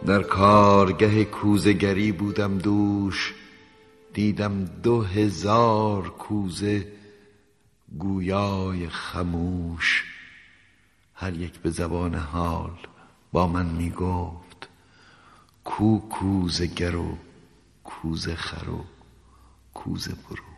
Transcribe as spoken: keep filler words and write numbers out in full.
در کارگه کوزه گری بودم دوش، دیدم دو هزار کوزه گویای خموش. هر یک به زبان حال با من می گفت کو کوزه گر و کوزه خر و کوزه برو.